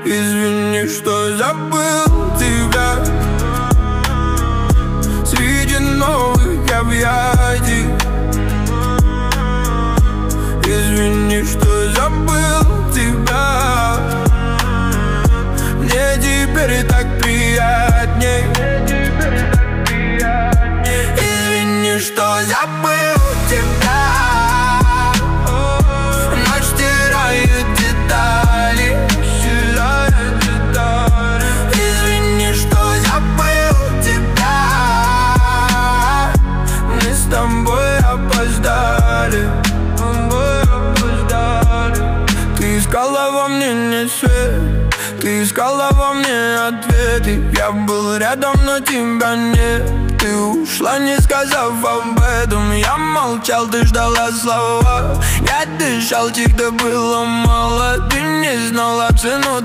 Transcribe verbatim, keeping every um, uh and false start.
Извини, что забыл тебя среди новых объятий. Извини, что забыл тебя. Мне теперь так приятней. Извини, что забыл тебя. Ночь стирает детали. Извини, что забыл тебя. Мы с тобой опоздали. Ты искала во мне не свет, ты искала во мне ответы. Я был рядом, но тебя нет. Ты ушла, не сказав об этом. Я молчал, ты ждала слова. Я дышал, тихо, было мало. Ты не знала цену.